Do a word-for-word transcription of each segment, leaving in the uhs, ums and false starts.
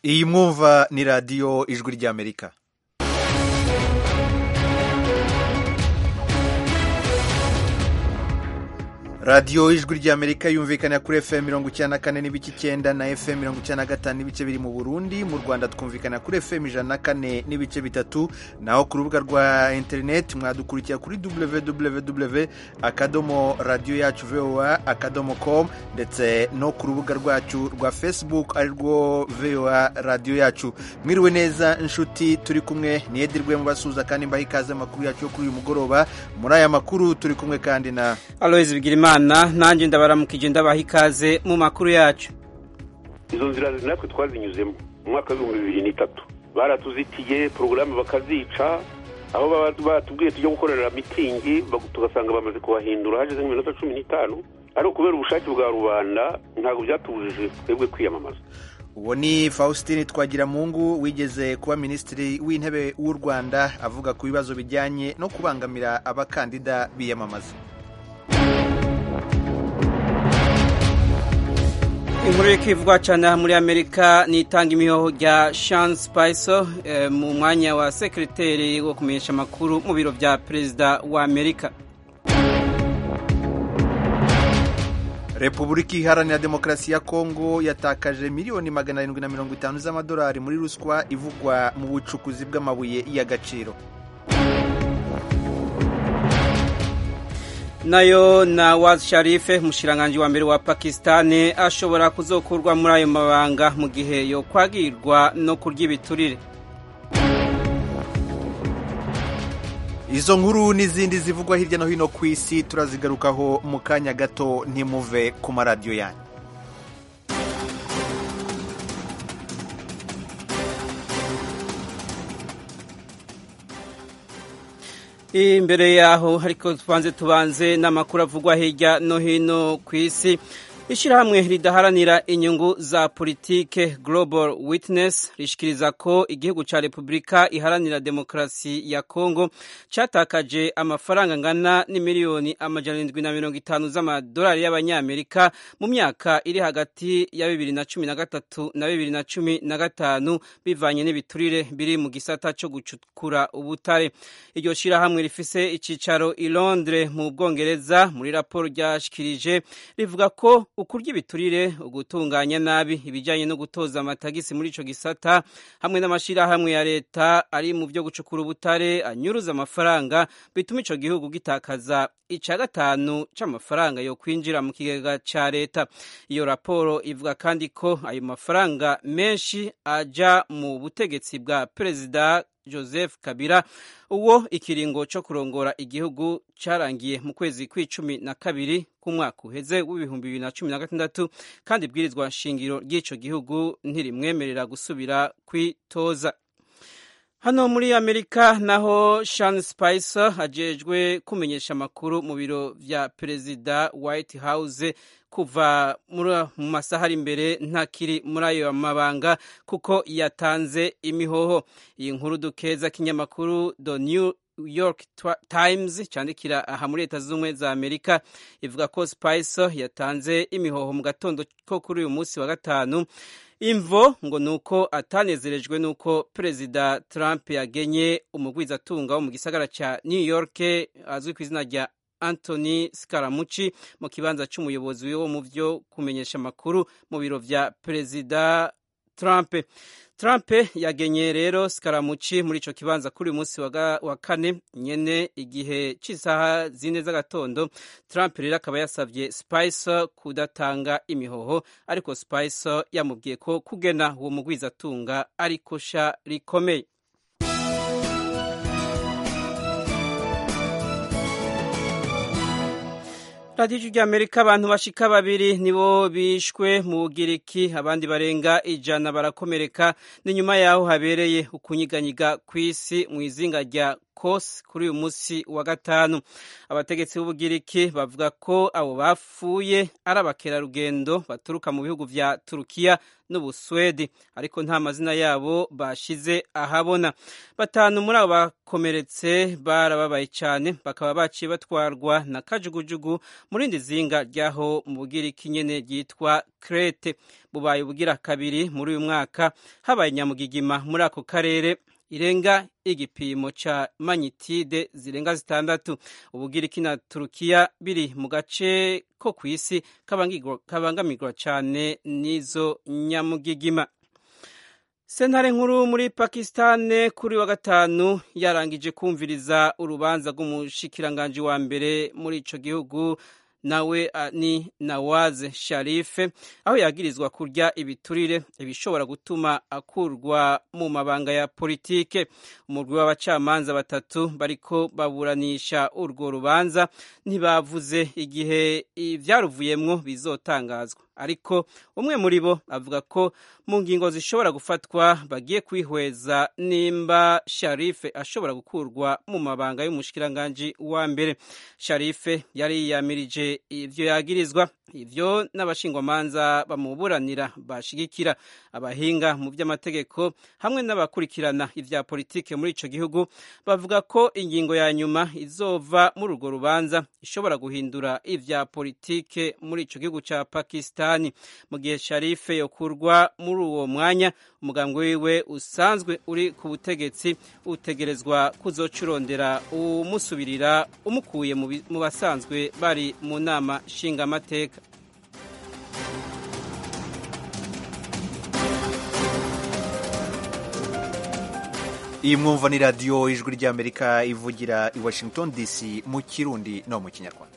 iyi mwumva ni radiyo ijwi ry'Amerika. radiyo ijwi ry'Amerika yumvikana kuri F M mirongo icyenda na kane n'ibice icyenda na F M mirongo icyenda na gatanu n'ibice biri mu Burundi. Mu Rwanda twumvikana kuri F M ijana na kane n'ibice bitatu, naho ku rubuga rwa internet mwadukurikira kuri w w w akadomo radio yacu voa akadomo com, ndetse no ku rubuga rwacu rwa Facebook arirwo voa radio yacu. Mwiriwe neza inshuti, turi kumwe niyedirwe mu basuza kandi mbaha ikaze makuru yacu yo kuri uyu mugoroba. Muri aya makuru turi kumwe kandi na Aloys Bigirima nanjye ndabaramukije ndabaha ikaze mu makuru yacu. Izo nzira natwe twazinyuzemo mu mwaka w'ibihumbi bibiri n'itatu baratuzitiye porogaramu bakazica, aho batubwiye tujya gukorera mitingi tugasanga bamaze kubahindura hageze nk'iminota cumi n'itanu, ariko kubera ubushake bwa rubanda ntabwo byatubujije twebwe kwiyamamaza. Uwo ni Faustin Twagiramungu wigeze kuba minisitiri w'intebe w'u Rwanda, avuga ku bibazo bijyanye no kubangamira abakandida biyamamaza. Inkuru y'ikivugwa cyane muri Amerika ni itanga imihoho rya Sean Spicer eh, mu mwanya wa sekreteri wo kumenyesha amakuru mu biro bya perezida wa Amerika. Repubulika Iharanira Demokarasi ya Kongo yatakaje miliyoni magana arindwi na mirongo itanu z'amadolari muri ruswa ivugwa mu bucukuzi bw'amabuye y'agaciro. Nayo Nawaz Sharif, umushikiranganji wa mbere wa Pakistan, ashobora kuzokurwa muri ayo mabanga mu gihe yo kwagirwa no kurya ibiturire. Izo nkuru n'izindi zivugwa hirya no hino ku isi turazigarukaho mu kanya gato, ntimuve ku maradiyo yanyu. Imbere yaho ariko tubanze tubanze n'amakuru avugwa hirya no hino ku isi. Ishirahamwe ridaharanira inyungu za politike Global Witness rishikiriza ko igihugu ca Republika Iharanira Demokarasi ya Kongo catakaje amafaranga ngana n'imiliyoni amajana arindwi na mirongo itanu z'amadolari y'abanyamerika mu myaka iri hagati ya bibiri na cumi na gatatu na bibiri na cumi na gatanu bivanye n'ibiturire biri mu gisata co gucukura ubutare. Iryo shirahamwe rifise icicaro i Londres mu Bwongereza. Muri raporo ryashikirije rivuga ko ukurya ibiturire, ugutunganya nabi ibijyanye no gutoza amatagisi muri ico gisata, hamwe n'amashirahamwe ya leta ari mu byo gucukura ubutare anyuruza amafaranga, bituma ico gihugu gitakaza ica gatanu c'amafaranga yo kwinjira mu kigega ca leta. Iyo raporo ivuga kandi ko ayo mafaranga menshi aja mu butegetsi bwa Perezida Joseph Kabila, uwo ikiringo cyo kurongora igihugu carangiye mu kwezi kw'icumi na kabiri k'umwaka uheze w'ibihumbi bibiri na cumi na gatandatu, kandi ibwirizwa nshingiro ry'ico gihugu ntirimwemerera gusubira kwitoza. Hano muri Amerika naho Sean Spicer ajejwe kumenyesha amakuru mu biro vya Perezida White House kuva mu masaha ari imbere ntakiri muri ayo mabanga kuko yatanze imihoho. Iyi nkuru dukeza kinyamakuru The New York Times candikira aha muri Leta Zunze za Amerika ivuga ko Spicer yatanze imihoho mu gatondo ko kuri uyu munsi wa gatanu. Imvo ngo nuko atanezerejwe nuko Perezida Trump yagenye umugwizatunga wo mu gisagara ca New York azwi ku izina rya Anthony Scaramucci mu kibanza c'umuyobozi wo mu vyo kumenyesha amakuru mu biro vya Perezida Trump. Trump yagenye rero Scaramucci muri ico kibanza kuri umunsi wa kane nyene igihe c'isaha zine z'agatondo. Trump rero akaba yasavye Spicer kudatanga imihoho, ariko Spicer yamubwiye ko kugena uwo mugwizatunga ari kosha rikomeye. Radiyo y'Amerika, abantu bashika babiri nibo bishwe mu Bugiriki, abandi barenga ijana barakomereka. Ni nyuma yaho habereye ukunyiganyiga kw'isi mu izinga rya Kos kuri uyu munsi wa gatanu. Abategetsi b'Ubugiriki bavuga ko abo bapfuye ari abakerarugendo baturuka mu bihugu vya Turukiya n'Ubuswedi, ariko nta mazina yabo bashize ahabona. Batanu muri abo bakomeretse barababaye cyane, bakaba baciye batwarwa na kajugujugu muri rindi zinga ryaho mu Bugiriki nyene ryitwa Crete. Bubaye ubugira kabiri muri uyu mwaka habaye nyamugigima muri ako karere irenga igipimo ca magnitude zirenga zitandatu. Ubugiriki na Turukiya biri mu gace ko kw'isi kabangamirwa cane n'izo nyamugigima. Sentare nkuru muri Pakistan kuri wa gatanu yarangije kumviriza urubanza rw'umushikiranganji wa mbere muri ico gihugu nawe ni Nawaz Sharif, aho yagirizwa kurya ibiturire ibishobora gutuma akurwa mu mabanga ya politike. Umurwi w'abacamanza batatu bariko baburanisha urwo rubanza ntibavuze igihe ivyaruvuyemwo bizotangazwa, ariko umwe muri bo avuga ko mu ngingo zishobora gufatwa bagiye kwihweza nimba Sharife ashobora gukurwa mu mabanga y'umushikiranganji wa mbere. Sharife yari yiyamirije ivyo yagirizwa, ivyo n'abashingwamanza bamuburanira bashigikira. Abahinga mu vy'amategeko hamwe n'abakurikirana ivya politike muri ico gihugu bavuga ko ingingo ya nyuma izova muri urwo rubanza ishobora guhindura ivya politike muri ico gihugu ca Pakistan. Mu gihe Sharife yokurwa muri uwo mwanya, umugambwe wiwe usanzwe uri ku butegetsi utegerezwa kuzocurondera umusubirira umukuye mu basanzwe bari mu nama nshingamateka. Iyi mwumva ni radiyo ijwi ry'Amerika ivugira i Washington D C mu Kirundi no mu Kinyarwanda.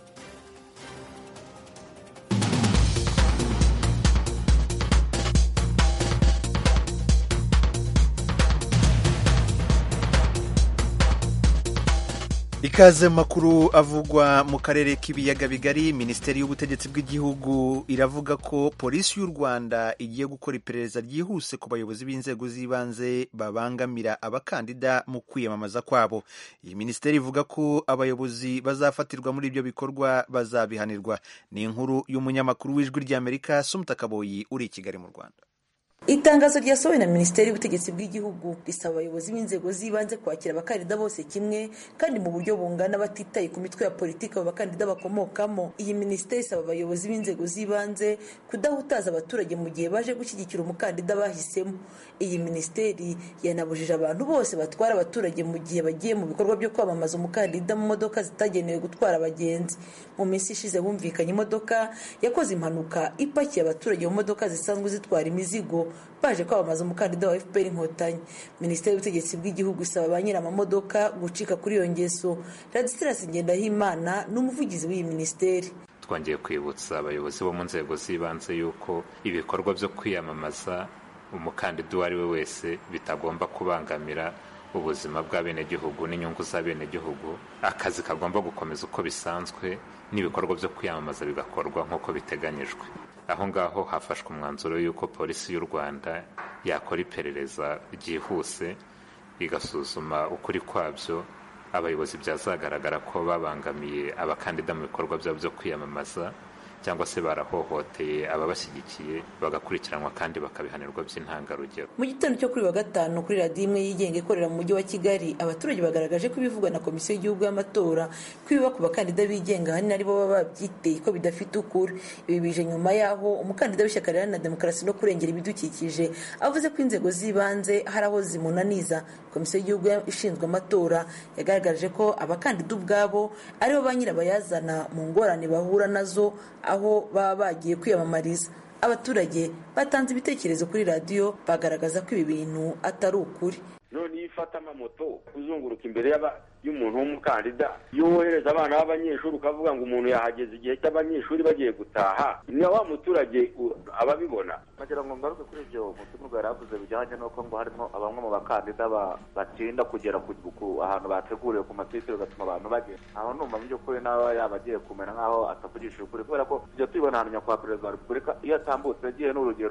Ikaze makuru avugwa mu karere k'ibiyaga bigari. Minisiteri y'ubutegetsi bw'igihugu iravuga ko polisi y'u Rwanda igiye gukora iperereza ryihuse ku bayobozi b'inzego z'ibanze babangamira abakandida mu kwiyamamaza kwabo. Iyi minisiteri ivuga ko abayobozi bazafatirwa muri ibyo bikorwa bazabihanirwa. Ni inkuru y'umunyamakuru w'ijwi ry'Amerika Sumta Kaboyi uri i Kigali mu Rwanda. Itangazo ryasohowe na Minisiteri y'ubutegetsi bw'igihugu risaba abayobozi b'inzego z'ibanze kwakira abakandida bose kimwe kandi mu buryo bungana batitaye ku mitwe ya politiki abo bakandida bakomokamo. Iyi minisiteri isaba abayobozi b'inzego z'ibanze kudahutaza abaturage mu gihe baje gushyigikira umukandida bahisemo. Iyi minisiteri yanabujije abantu bose batwara abaturage mu gihe bagiye mu bikorwa byo kwamamaza umukandida mu modoka zitagenewe gutwara abagenzi. Mu minsi ishize humvikanye imodoka yakoze impanuka ipakiye abaturage mu modoka zisanzwe zitwara imizigo baje kwamamaza umukandida wa F P R Inkotanyi. Minisiteri y'ubutegetsi bw'igihugu isaba ba nyir'amamodoka gucika kuri iyo ngeso. Ladislas Ngendahimana n'umuvugizi w'iyi minisiteri. Twongeye kwibutsa abayobozi bo mu nzego z'ibanze yuko ibikorwa byo kwiyamamaza umukandida uwo ari we wese bitagomba kubangamira ubuzima bw'abenegihugu n'inyungu z'abenegihugu. Akazi kagomba gukomeza uko bisanzwe n'ibikorwa byo kwiyamamaza bigakorwa nk'uko biteganyijwe. Aho ngaho hafashwe umwanzuro yuko polisi y'u Rwanda yakora iperereza ryihuse igasuzuma ukuri kwabyo abayobozi byazagaragara ko babangamiye abakandida mu bikorwa byabo byo kwiyamamaza cyangwa se barahohoteye ababashyigikiye bagakurikiranwa kandi bakabihanirwa by'intangarugero. Mu gitondo cyo kuri wa gatanu kuri radiyo imwe yigenga ikorera mu mujyi wa Kigali, abaturage bagaragaje ko ibivugwa na komisiyo y'igihugu y'amatora ko ibiba ku bakandida bigenga ahanini aribo baba babyiteye ko bidafite ukuri. Ibi bije nyuma y'aho umukandida w'ishyaka riharanira demokarasi no kurengera ibidukikije avuze ko inzego z'ibanze hari aho zimunaniza. Komisiyo y'igihugu ishinzwe amatora yagaragaje ko abakandida ubwabo aribo ba nyirabayazana mu ngorane bahura nazo aho baba bagiye kwiyamamariza. Abaturage batanze ibitekerezo kuri radiyo bagaragaza ko ibi bintu atari ukuri. None ifata amamoto kuzunguruka imbere y'umuntu w'umukandida, iyo wohereza abana b'abanyeshuri ukavuga ngo umuntu yahageze igihe cy'abanyeshuri bagiye gutaha, ni wa muturage ababibona. Kugira ngo ngaruke kuri ibyo umutungo yaravuze bijyanye n'uko ngo harimo abamwe mu bakandida batinda kugera ku ahantu bateguriwe ku matisi bigatuma abantu bagenda. Aho numva mu by'ukuri nawe yaba agiye kumera nk'aho atavugishije ukuri, kubera ko tujya tubibona ahantu nyakubahwa perezida wa repubulika iyo atambutse yagiye n'urugero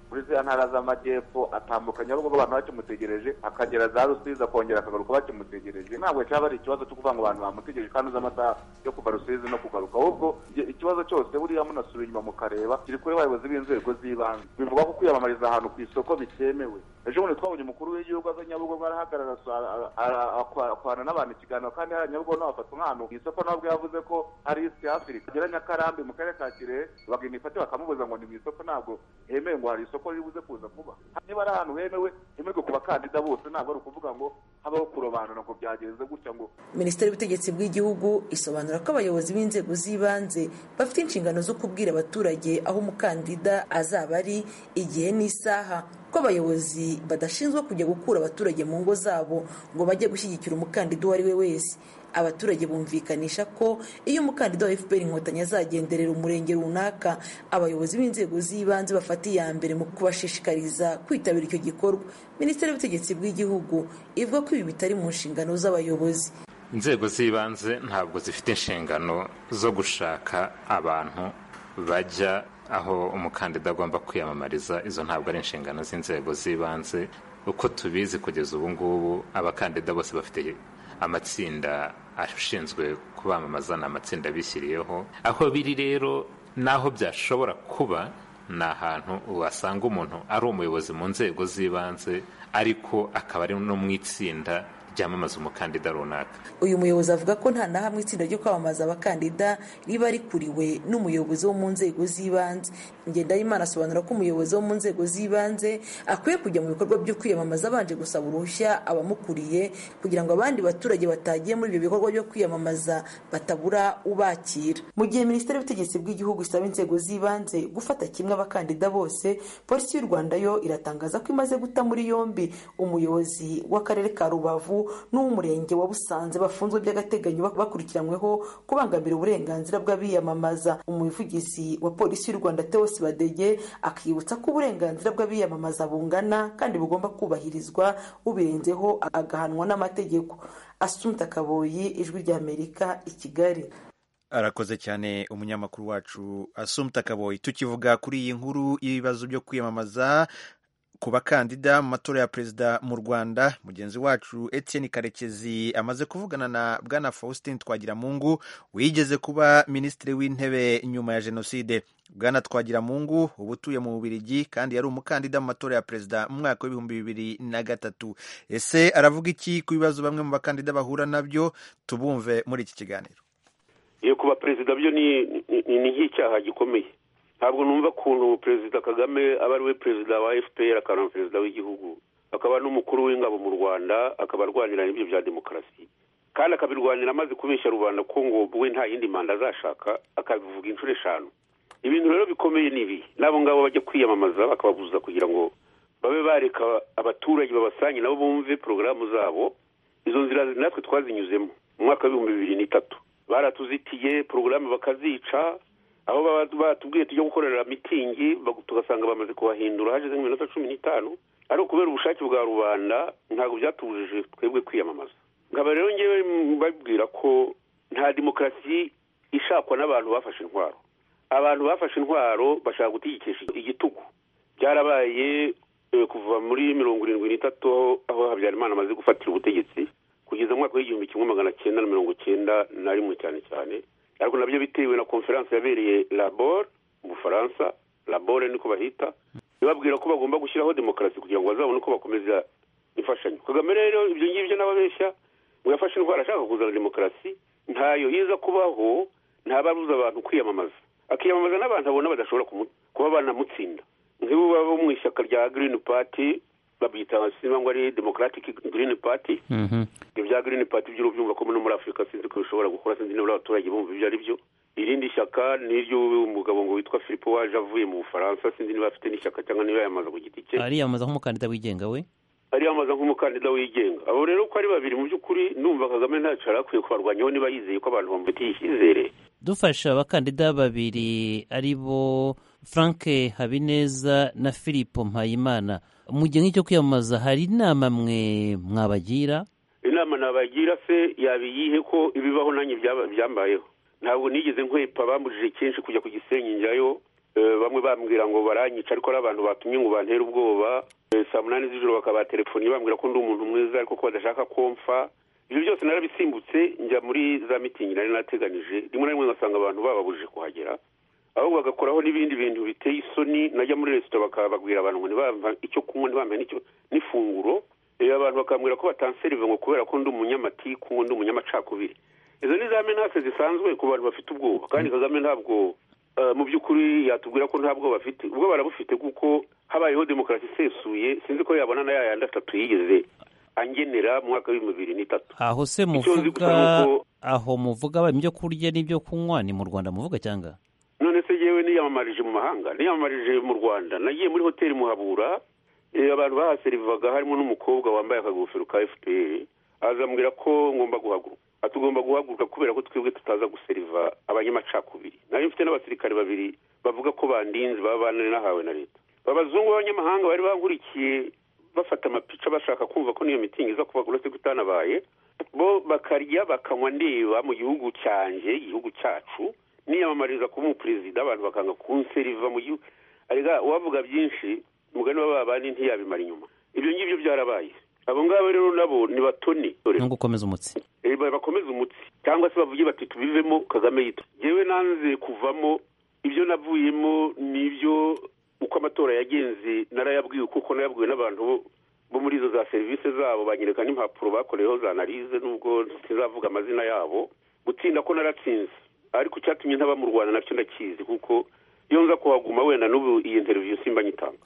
muri za ntara z'amajyepfo atambuka Nyabugogo abantu bakimutegereje akagera za Rusizi akongera akagaruka bakimutegereje ntabwo cyaba ari ikibazo cyo kuvuga ngo abantu bamutegereje kandi uzi amasaha yo kuva Rusizi no kugaruka ahubwo ikibazo cyose buriya munasubira inyuma mukareba kiri kuri abayobozi b'inzego z'ibanze bivuga ko kwiyamamariza ahantu ku isoko bitemewe ejo bundi twabonye umukuru w'igihugu aza Nyabugogo arahagarara akwana n'abantu ikiganiro kandi hari Nyabugogo n'abafata nk'ahantu ku isoko nabwo yavuze ko ari East Africa agera Nyakarambi mu karere ka Kirehe bagenda ifate bakamubuza ngo ni mu isoko ntabwo hemewe ngo hari isoko ribuze kuza kuba niba ari ahantu hemewe hemewe ku bakandida bose ntabwo ari ukuvuga ngo habaho kurobanura ngo byagenze gutya ngo. Minisiteri y'Ubutegetsi bw'Igihugu isobanura ko abayobozi b'inzego z'ibanze bafite inshingano zo kubwira abaturage aho umukandida azaba ari igihe n'isaha ko abayobozi badashinzwe kujya gukura abaturage mu ngo zabo ngo bajye gushyigikira umukandida uwo ari we wese. Abaturage bumvikanisha ko iyo umukandida wa F P R Inkotanyi azagenderera umurenge runaka abayobozi b'inzego z'ibanze bafata iya mbere mu kubashishikariza kwitabira icyo gikorwa. Minisiteri y'Ubutegetsi bw'Igihugu ivuga ko ibi bitari mu nshingano z'abayobozi. Inzego z'ibanze ntabwo zifite inshingano zo gushaka abantu bajya aho umukandida agomba kwiyamamariza. Izo ntabwo ari inshingano z'inzego z'ibanze. Uko tubizi kugeza ubu ngubu abakandida bose bafite amatsinda ashinzwe kubamamaza, ni amatsinda bishyiriyeho. Aho biri rero naho byashobora kuba ni ahantu wasanga umuntu ari umuyobozi mu nzego z'ibanze ariko akaba ari no mu itsinda ryamamaza umukandida runaka. Uyu muyobozi avuga ko nta na hamwe itsinda ryo kwamamaza abakandida riba rikuriwe n'umuyobozi wo mu nzego z'ibanze. Ngendahimana asobanura ko umuyobozi wo mu nzego z'ibanze akwiye kujya mu bikorwa byo kwiyamamaza abanje gusaba uruhushya abamukuriye kugira ngo abandi baturage batagiye muri ibyo bikorwa byo kwiyamamaza batabura ubakira. Mu gihe Minisiteri y'Ubutegetsi bw'Igihugu isaba inzego z'ibanze gufata kimwe abakandida bose, Polisi y'u Rwanda yo iratangaza ko imaze guta muri yombi umuyobozi w'akarere ka Rubavu n'umurenge wa Busanze bafunzwe by'agateganyo bakurikiranyweho kubangamira uburenganzira bw'abiyamamaza. Umuvugizi wa Polisi y'u Rwanda Theo Badege akibutsa ko uburenganzira bw'abiyamamaza bungana kandi bugomba kubahirizwa, ubirenzeho agahanwa n'amategeko. Assumpta Kaboyi, Ijwi ry'Amerika, i Kigali. Arakoze cyane umunyamakuru wacu Assumpta Kaboyi. Tukivuga kuri iyi nkuru y'ibibazo byo kwiyamamaza ku bakandida mu matora ya perezida mu Rwanda, mugenzi wacu Etienne Karekezi amaze kuvugana na Bwana Faustin Twagiramungu wigeze kuba minisitiri w'intebe nyuma ya jenoside. Bwana Twagiramungu ubu utuye mu Bubiligi kandi yari umukandida mu matora ya perezida mu mwaka w'ibihumbi bibiri na gatatu. Ese aravuga iki ku bibazo bamwe mu bakandida bahura nabyo? Tubumve muri iki kiganiro. Iyo kuba perezida byo ni ni nk'icyaha gikomeye. Ntabwo numva ukuntu Perezida Kagame aba ari we perezida wa F P R akaba perezida w'igihugu akaba n'umukuru w'ingabo mu Rwanda akaba arwanira ibyo bya demokarasi kandi akabirwanira amaze kubeshya rubanda ko ngo we nta yindi manda azashaka akabivuga inshuro eshanu. Ibintu rero bikomeye nibi nabo ngabo bajya kwiyamamaza bakababuza kugira ngo babe bareka abaturage babasanye nabo bumve porogaramu zabo. Izo nzira natwe twazinyuzemo mu mwaka w'ibihumbi bibiri n'itatu baratuzitiye porogaramu bakazica aho batubwiye tujya gukorera mitingi tugasanga bamaze kubahindura hashize nk'iminota cumi n'itanu ariko kubera ubushake bwa rubanda ntabwo byatubujije twebwe kwiyamamaza. Nkaba rero ngewe babwira ko nta demokarasi ishakwa n'abantu bafashe intwaro. Abantu bafashe intwaro bashaka gutegekesha igitugu. Byarabaye kuva muri mirongo irindwi n'itatu aho Habyarimana amaze gufatira ubutegetsi kugeza mu mwaka w'igihumbi kimwe magana cyenda na mirongo cyenda na rimwe cyane cyane, ariko nabyo bitewe na konferanse yabereye Labor mu Bufaransa. Labor niko bahita, babwira ko bagomba gushyiraho demokarasi kugira ngo bazabone uko bakomeza imfashanyo. Kagame rero ibyo ngibyo n'ababeshya ngo yafashe intwara ashaka kuzana demokarasi ntayo yiza kubaho, ntabaruza abantu kwiyamamaza, akiyamamaza n'abantu abona badashobora kuba banamutsinda. Nk'ibo baba mu ishyaka rya Green Party babita simba ngo ari Democratic Green Party. Mhm. Ibya Green Party by'urubyumva ko no muri Afrika sinzi ko bishobora gukora, sinzi niba abaturage bumva ibyo ari byo. Irindi shyaka niryo umugabo ngo witwa Philippe waje avuye mu Bufaransa, sinzi niba afite n'ishyaka cyangwa niba yamaza ku giti cye. Ari yamaza nk'umukandida wigenga we? Ari yamaza nk'umukandida wigenga. Abo rero ko ari babiri mu by'ukuri numva Kagame ntacyo arakwiye kubarwanyaho niba yizeye ko abantu bamufitiye icyizere. Dufasha abakandida babiri ari bo Frank Habineza na Philippe Mpayimana, mu gihe nk'icyo kwiyamamaza hari inama mwe mwabagira? Inama nabagira se yabiyihe ko ibibaho nanjye byambayeho. Ntabwo nigeze nkwepa bambujije kenshi kujya ku Gisenyi njyayo bamwe bambwira ngo baranyica ariko ari abantu batumye ngo bantere ubwoba, saa munani z'ijoro bakabaterefoni bambwira ko ndi umuntu mwiza ariko ko badashaka komfa. Ibyo byose narabisimbutse njya muri za mitingi nari nateganije, rimwe na rimwe ngasanga abantu bababujije kuhagera, ahubwo bagakoraho n'ibindi bintu biteye isoni. Najya muri resitora bakababwira abantu ngo ntibampa icyo kunywa, ntibampa n'icyo n'ifunguro, abantu bakambwira ko batanserive ngo kubera ko ndi umunyamatiku, ngo ndi umunyamacakubiri. Izo ni za menase zisanzwe ku bantu bafite ubwoba, kandi Kagame ntabwo mu by'ukuri yatubwira ko ntabwo bafite ubwo barabufite, kuko habayeho demokarasi isesuye. Sinzi ko yabona na yayandi atatu yigeze angenera mu mwaka w'ibihumbi bibiri n'itatu. Aho se muvuga aho muvuga ibyo kurya n'ibyo kunywa ni mu Rwanda muvuga cyangwa? None se yewe niyamamarije mu mahanga, niyamamarije mu Rwanda, nagiye muri hoteli Muhabura, abantu bahaserivaga harimo n'umukobwa wambaye akagofero ka F P R, azambwira ko ngomba guhaguruka, atugomba guhaguruka kubera ko twebwe tutaza guseriva abanyamacakubiri. Nari mfite n'abasirikare babiri bavuga ko bandinze, baba banane nahawe na leta. Abazungu b'abanyamahanga bari bankurikiye bafata amapica bashaka kumva ko niyo mitingi iza kuba uretse gutanabaye, bo bakarya bakanywa ndeba mu gihugu cyanjye, igihugu cyacu, niyamamariza kuba umuperezida abantu bakanga kunseriva mu gihugu. Arega uwavuga byinshi umugani w'ababandi ntiyabimara inyuma. Ibyo ngibyo byarabaye. Abo ngabo rero nabo ni batoni no gukomeza umutsi, eh bakomeza umutsi cyangwa se bavuye bati tubivemo Kagame yito. Yewe nanze kuvamo, ibyo navuyemo nibyo uko amatora yagenze narayabwiwe, kuko nayabwiwe n'abantu bo muri izo za service zabo, banyereka n'impapuro bakoreyeho za analize, nubwo sizavuga amazina yabo. Gutsinda ko naratsinze, ariko cyatumye ntaba mu Rwanda nacyo ndakizi, kuko iyo nza kuhaguma wenda n'ubu iyi interview simba nyitanga.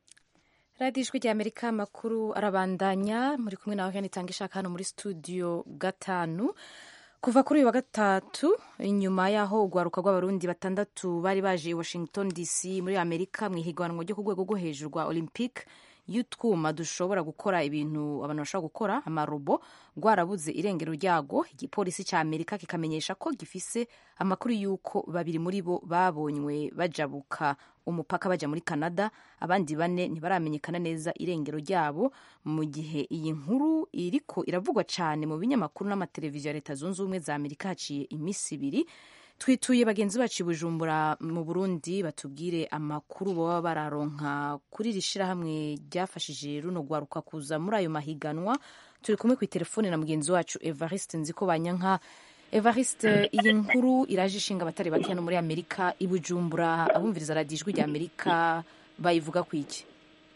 radiyo ijwi ry'Amerika amakuru arabandanya, muri kumwe nawe kandi itanga ishaka hano muri studio gatanu. Kuva kuri uyu wa gatatu, inyuma y'aho urwaruka rw'abarundi batandatu bari baje i Washington D C muri Amerika mu ihiganwa ryo ku rwego rwo hejuru rwa Olympic y'utwuma dushobora gukora ibintu abantu bashobora gukora, amarobo, rwarabuze irengero ryago. Igipolisi cya Amerika kikamenyesha ko gifise amakuru y'uko babiri muri bo babonywe bajabuka umupaka baja muri Canada, abandi bane ntibaramenyekana neza irengero ryabo, mu gihe iyi nkuru iriko iravugwa cyane mu binyamakuru n'amateleviziyo ya Leta Zunze Ubumwe za Amerika haciye iminsi ibiri. Twituye bagenzi bacu Bujumbura mu Burundi batubwire amakuru baba bararonka kuri rishira hamwe ryafashije runo rwaruka kuza muri ayo mahiganwa. Turi kumwe ku telefone na mugenzi wacu Evariste Nziko Banyanka. Evariste, iyi nkuru iraje ishinga abatari bake hano muri Amerika, i Bujumbura abumviriza radiyo ijwi ry'Amerika bayivuga ku iki?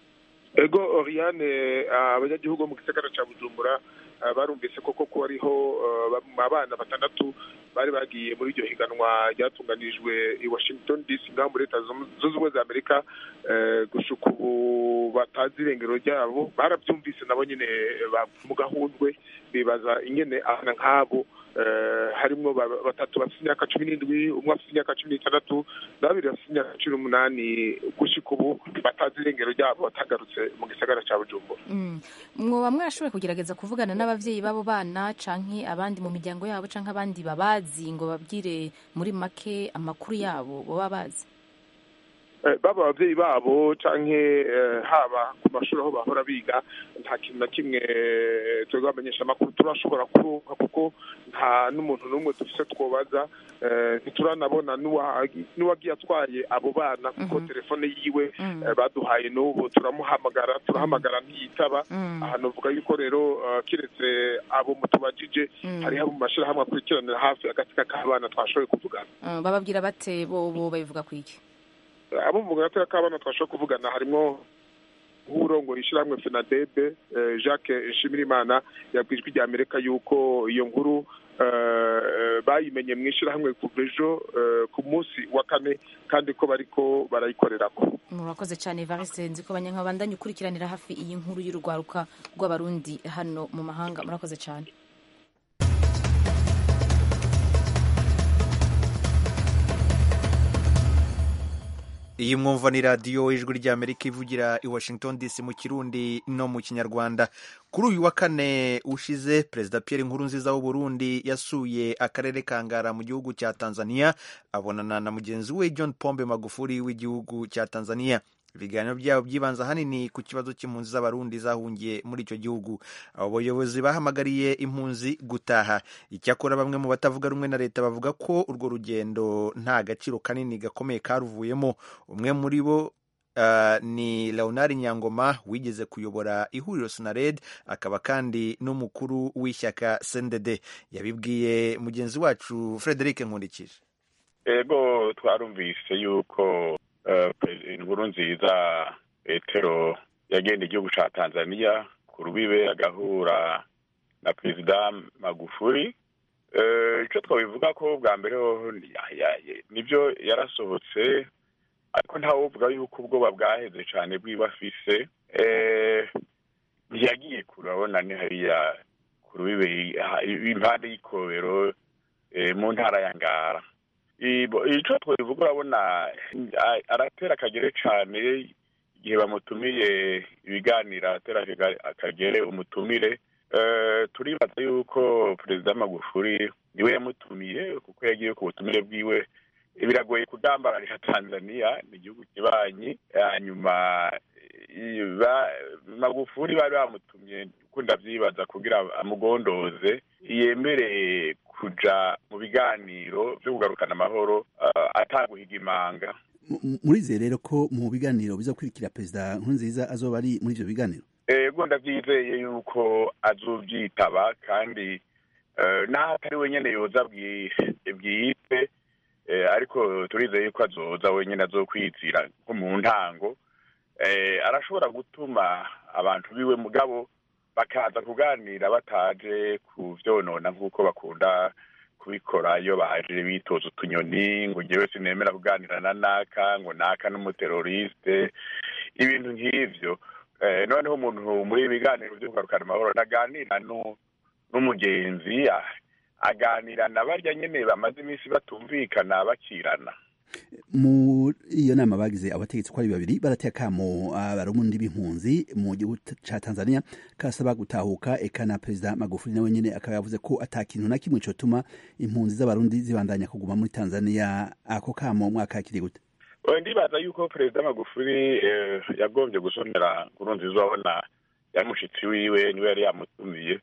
Ego Oriane, abanyagihugu mu gisagara cya Bujumbura barumvise koko ko ariho abana batandatu bari bagiye muri iryo higanwa ryatunganijwe i Washington D C ngaho muri Leta Zunze Ubumwe za Amerika, gushuka ubu batazi irengero ryabo. Barabyumvise nabo nyine mu gahundwe, bibaza ingene abana nk'abo harimo batatu bafite imyaka cumi n'indwi, umwe afite imyaka cumi n'itandatu, babiri bafite imyaka cumi n'umunani, gushika ubu batazi irengero ryabo, batagarutse mu gisagara cya Bujumbura. Mwoba mwashoboye kugerageza kuvugana n'abavyeyi babo bana canke abandi mu miryango yabo canke abandi babazi ngo babwire muri make amakuru yabo baba bazi? Baba abavyeyi babo canke haba ku mashuri aho bahora biga, nta kintu na kimwe twebwe abamenyesha amakuru turashobora kuronka, kuko nta n'umuntu n'umwe dufise twobaza. Ntituranabona n'uwagiye atwaye abo bana, kuko telefone yiwe baduhaye n'ubu turamuhamagara turahamagara ntiyitaba. Aha novuga yuko rero kiretse abo mutubajije, hariho mu mashirahamwe akurikiranira hafi agatsika k'abana twashoboye kuvugana. Bababwira bate bo bo babivuga ku iki? Abo mu gateka k'abana twashoboye kuvugana harimo nk'urongoye ishyirahamwe FENADEB, Jacques Nshimirimana, yabwiye ijwi ry'Amerika yuko iyo nkuru bayimenye mu ishyirahamwe kuva ejo ku munsi wa kane, kandi ko bariko barayikorerako. Murakoze cyane Evariste Nziko Banyanka, bandanye ukurikiranira hafi iyi nkuru y'urwaruka rw'abarundi hano mu mahanga. Murakoze cyane. Iyi mwumva ni radiyo ijwi ry'Amerika ivugira i Washington D C mu Kirundi no mu Kinyarwanda. Kuri uyu wa kane ushize, Perezida Pierre Nkurunziza w'u Burundi yasuye akarere ka Ngara mu gihugu cya Tanzania, abonana na mugenzi we John Pombe Magufuli w'igihugu cya Tanzania. ibiganiro byabo byibanza ahanini ku kibazo cy'impunzi z'abarundi zahungiye muri icyo gihugu. abo bayobozi bahamagariye impunzi gutaha. icyakora bamwe mu batavuga rumwe na leta bavuga ko urwo rugendo nta gaciro kanini gakomeye karuvuyemo. umwe muri bo Uh, ni Leonard Nyangoma wigeze kuyobora ihuriro Sunared akaba kandi n'umukuru w'ishyaka C N D D. yabibwiye mugenzi wacu Frederic Nkundikije. Ego twarumvise yuko uh, inkuru nziza Petero yagenda igihugu ca Tanzania ku rubibe agahura na Perezida Magufuli. uh, ico twabivuga ko bwa mbere nivyo yarasohotse ariko ntawe uvuga yuko ubwoba bwaheze cyane bwibafise. eh yagiye kurabona ni hariya ku rubibe impande y'ikobero mu ntara ya Ngara. ico twabivuga urabona aratera akagere cyane igihe bamutumiye ibiganiro aratera akagere umutumire. eh turibaza yuko Perezida Magufuli niwe yamutumiye kuko yagiye ku butumire bwiwe. biragoye kugambarira Tanzania ni igihugu kibanyi. hanyuma Magufuli bari bamutumye kunda byibaza kugira amugondoze yemereye kuja mu biganiro byo kugarukana amahoro uh, ataguhiga imanga. Murize rero ko mu biganiro bizakurikira Perezida Nkurunziza azoba ari muri ivyo biganiro? Ego ndavyizeye yuko azovyitaba kandi uh, naho atari wenyene yoza bwite Eh, ariko turizeye yuko azoza wenyine azokwizira nko mu ntango. eh, arashobora gutuma abantu biwe mugabo bakaza kuganira bataje kuvyonona nk'uko bakunda kubikora iyo baje bitoza utunyoni ngo jewe sinemera kuganira na naka ngo naka n'umuteroriste ibintu nk'ivyo. eh, noneho umuntu muri biganiro byo kugarukana amahoro naganira n'umugenzi aganira na barya nyene bamaze iminsi batumvikana bakirana. mu iyo nama bagize abategetsi ko ari babiri barateye akamo abarundi b'impunzi mu gihugu ca Tanzania kasaba gutahuka. eka na Perezida Magufuli nawe nyene akaba yavuze ko ata kintu na kimwe cotuma impunzi z'abarundi zibandanya kuguma muri Tanzania. ako kamo mwakakiriye gute? ndibaza yuko Perezida Magufuli eh, yagombye gusomera Nkurunziza wabona yamushitsi wiwe niwe yari yamutumiye.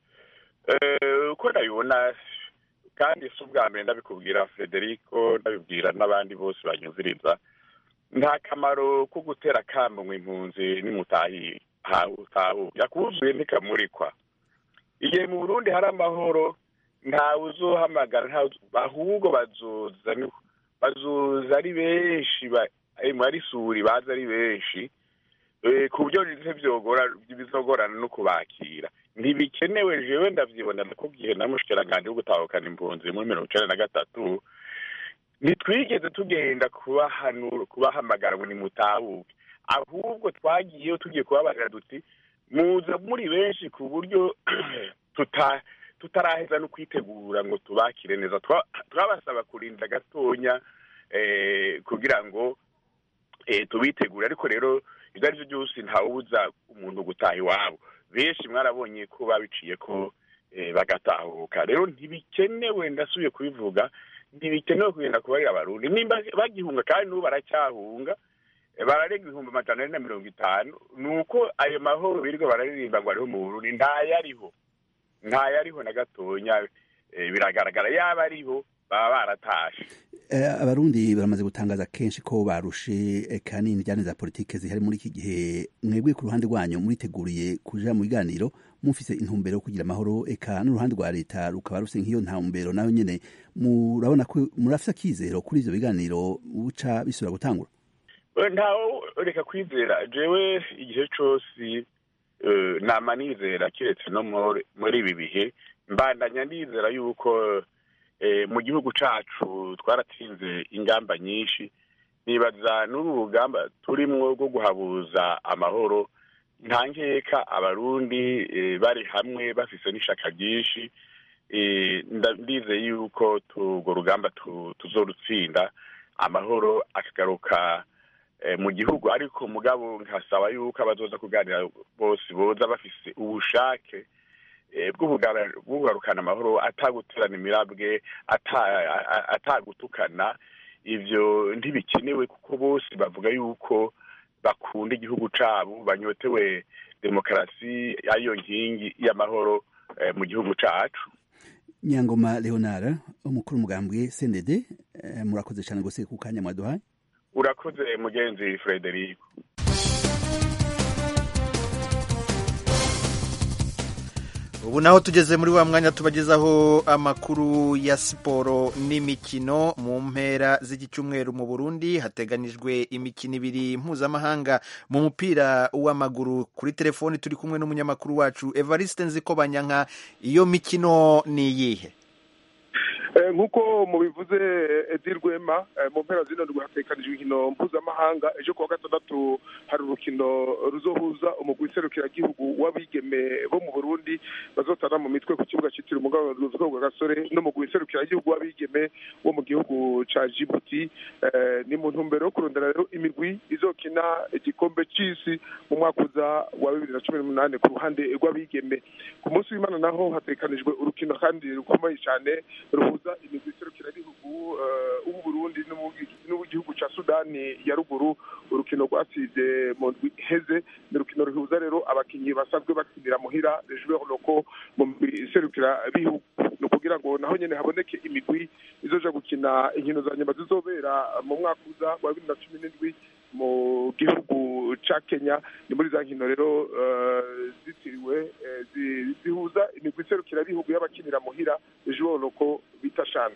eh uko ndabibona kandi si ubwa mbere ndabikubwira Federico ndabibwira n'abandi bose banyumviriza nta kamaro ko gutera kamo mu impunzi n'imutahi hautahu yakuzuye ntikamurikwa. igihe mu Burundi hari amahoro nta uzohamagara nta ahubwo bazoza bazoza ari benshi ari suri baza ari benshi ku buryo byogora bizogorana no kubakira. ntibikenewe jewe ndavyibona ko gihe namushikiranganje wo gutahukana impunzi muri mirongo icenda na gatatu nitwigeze tugenda kubahanura kubahamagara ngo nimutahuke ahubwo twagiyeyo tugiye kubabarira duti muza muri benshi ku buryo tuta tutaraheza no kwitegura ngo tubakire neza. twabasaba kurinda gatonya eh kugira ngo eh tubitegure ariko rero ibyo ari byo byose ntawubuza umuntu gutaha iwabo. benshi mwarabonye ko babiciye ko eh, bagatahuka. rero ntibikenewe ndasubiye kubivuga ntibikenewe kugenda kubarira abarundi nimba bagihunga kandi n'ubu baracyahunga eh, bararenga ibihumbi amajana ane na mirongo itanu nuko ayo mahoro birirwa bararirimba ngo ariho mu Burundi ntayariho ntayariho na gatonya. eh, biragaragara yaba ariho baba baratashe. abarundi baramaze gutangaza kenshi ko barushe eka n'injyane za politike zihari muri iki gihe. mwebwe ku ruhande rwanyu muriteguriye kuja mu biganiro mufise intumbero yo kugira amahoro eka n'uruhande rwa leta rukaba rufise nk'iyo ntumbero nayo nyene murabona ko murafise akizero kuri ivyo biganiro buca bisubira gutangura? ntawo reka kwizera jewe igihe cose uh, nama nizera kiretse no muri ibi bihe mbandanya nizera yuko eh, mu gihugu cacu twaratsinze ingamba nyinshi. nibaza n'uru rugamba turimwo rwo guhabuza amahoro nta nkeka abarundi eh, bari hamwe bafise n'ishaka ryinshi. eh, ndizeye yuko urwo rugamba tuzorutsinda amahoro akagaruka mu gihugu. ariko mugabo nkasaba yuko abazoza kuganira bose boza bafise ubushake bwo kugarukana amahoro ataguterana imirabwe atagutukana. ivyo ntibikenewe kuko bose bavuga yuko bakunda igihugu cabo banyotewe demokarasi ariyo nkingi y'amahoro eh, mu gihugu cacu. Nyangoma Leonard umukuru mugambwe C N D D eh, murakoze cyane gose ku kanya mwaduhaye. Urakoze mugenzi Frederico. Ubu naho tugeze muri wa mwanya tubagezaho amakuru ya siporo n'imikino. Mu mpera z'iki cyumweru mu Burundi hateganijwe imikino ibiri mpuzamahanga mu mupira w'amaguru. Kuri telefoni turi kumwe n'umunyamakuru wacu Evariste Nzikobanyanka. Iyo mikino ni iyihe? Nkuko mubivuze Edi Rwema, mu mpera zino ndwi hatekanijwe inkino mpuzamahanga. Ejo kuwa gatandatu hari urukino ruzohuza umugwi serukiragihugu w'abigeme bo mu Burundi bazotana mu mitwe ku kibuga cyitiriwe umuganwa rwa Gasore n'umugwi serukiragihugu w'abigeme wo mu gihugu ca Djibouti. Ni mu ntumbero yo kurondera rero imigwi izokina igikombe c'isi mu mwaka uza wa bibiri na cumi n'umunani ku ruhande rw'abigeme. Ku munsi w'Imana naho hatekanijwe urukino kandi rukomeye cyane ruhuza imigwi serukiragihugu w'u Burundi n'ugihugu ca Sudani ya ruguru. Urukino rwasize mu ndwi iheze, ni urukino ruhuza rero abakinyi basanzwe bakinira muhira les joueurs locaux mu migwi serukirabihugu, no kugira ngo naho nyene haboneke imigwi izoja gukina inkino za nyuma zizobera mu mwaka uza wa bibiri na cumi n'indwi mu gihugu ca Kenya. Ni muri za nkino rero zitiriwe zihuza imigwi serukirabihugu y'abakinira muhira les joueurs locaux bita CHAN.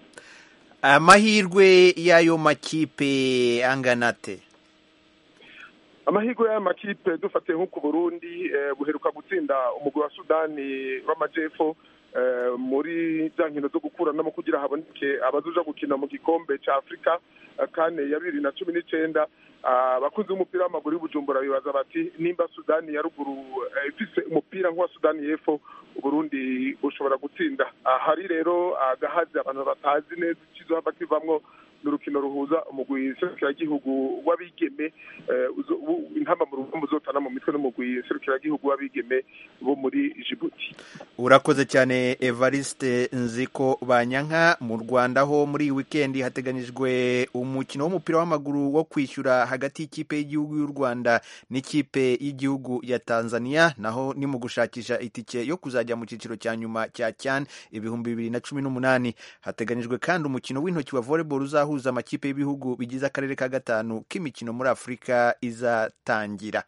Amahirwe y'ayo makipe anganate? Amahirwe y'ayo makipe dufatiye nk'uko Burundi buheruka gutsinda umugwi wa Sudani w'amajepfo muri za nkino zo gukuranamo kugira haboneke abazoja gukina mu gikombe ca Afrika kane ya bibiri na cumi n'icenda. Abakunzi b'umupira w'amaguru y'Ubujumbura bibaza bati nimba Sudani ya ruguru ifise umupira nk'uwa Sudani y'epfo Burundi bushobora gutsinda. Hari rero agahazi abantu batazi neza ikizohava kivamwo n'urukino ruhuza umugwi serukiragihugu w'abigeme intamba mu rugombo zotana mu mitwe n'umugwi serukiragihugu w'abigeme bo muri Djibouti. Urakoze cyane Evariste Nzikobanyanka. Mu Rwanda ho muri weekend hateganijwe umukino w'umupira w'amaguru wo kwishyura hagati y'ikipe y'igihugu y'u Rwanda n'ikipe y'igihugu ya Tanzania, naho ni mu gushakisha itike yo kuzajya mu cyiciro cya nyuma cya CHAN ibihumbi bibiri na cumi n'umunani. Hateganijwe kandi umukino w'intoki wa volleyball uzahuza amakipe y'ibihugu bigize akarere ka gatanu k'imikino muri Afurika izatangira.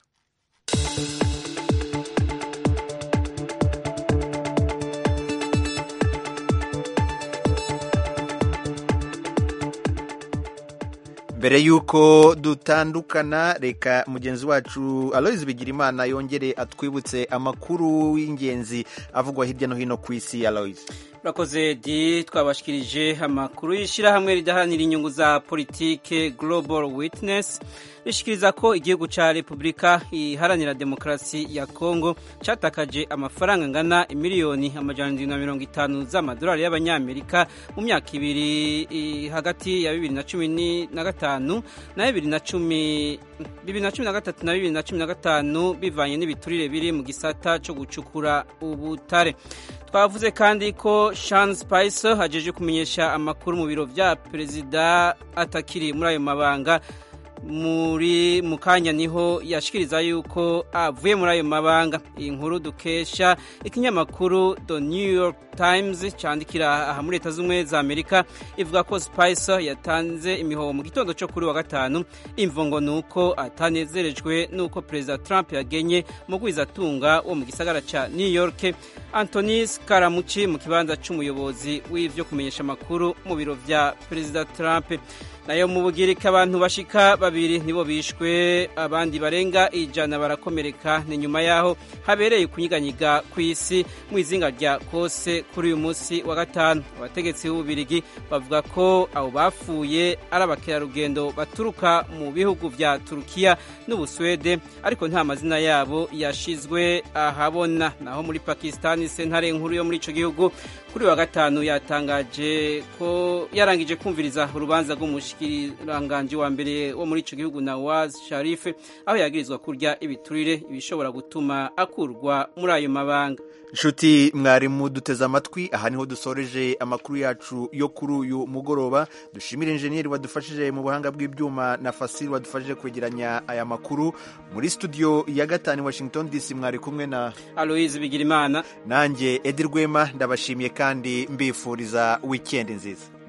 Mbere yuko dutandukana, reka mugenzi wacu Aloys Bigirimana yongere atwibutse amakuru y'ingenzi avugwa hirya no hino ku isi. Aloys. Urakoze di, twabashikirije amakuru y'ishirahamwe ridaharanira inyungu za politike Global Witness rishikiriza ko igihugu ca Republika iharanira demokarasi ya Kongo catakaje amafaranga ngana imiliyoni amajana indwi na mirongo itanu z'amadolari y'abanyamerika mu myaka ibiri hagati ya bibiri na cumi na gatanu na bibiri na cumi bibiri na cumi na gatatu na bibiri na cumi na gatanu bivanye n'ibiturire biri mu gisata co gucukura ubutare. Twavuze kandi ko Sean Spicer hajeje kumenyesha amakuru mu biro vya perezida atakiri muri ayo mabanga. Muri mukanya niho yashikiriza yuko avuye muri ayo mabanga. Inkuru dukesha ikinyamakuru The New York Times cyandikira aha muri Leta Zunze za Amerika ivuga ko Spicer yatanze imihoho mu gitondo cyo kuri wa gatanu. Imvo ngo nuko atanezerejwe nuko Perezida Trump yagenye mu gwizatunga wo mu gisagara ca New York Anthony Scaramucci mu kibanza c'umuyobozi w'ivyo kumenyesha amakuru mu biro vya Perezida Trump. Nayo mu Bugiriki abantu bashika babiri nibo bishwe, abandi barenga ijana barakomereka. Ni nyuma yaho habereye kunyiganyiga kw'isi mu izinga rya Kose kuri uyu munsi wa gatanu. Abategetsi b'Ububirigi bavuga ko abo bafuye ari abakerarugendo baturuka mu bihugu vya Turukiya n'Ubuswede, ariko nta mazina yabo yashizwe ahabona. Naho muri Pakistan sentare nkuru yo muri ico gihugu kuri wa gatanu yatangaje ko yarangije kumviriza urubanza rw'umushikiranganji wa mbere wo muri ico gihugu Nawaz Sharif aho yagirizwa kurya ibiturire ibishobora gutuma akurwa muri ayo mabanga. Nshuti mwarimu duteze amatwi, aha niho dusoreje amakuru yacu yo kuri uyu mugoroba. Dushimire enjeniyeri wadufashije mu buhanga bw'ibyuma na Fasil wadufashije kwegeranya aya makuru. Muri studio ya gatanu Washington D C mwari kumwe na Aloise Bigirimana nanjye Edi Rwema. Ndabashimiye kandi mbifuriza weekend nziza.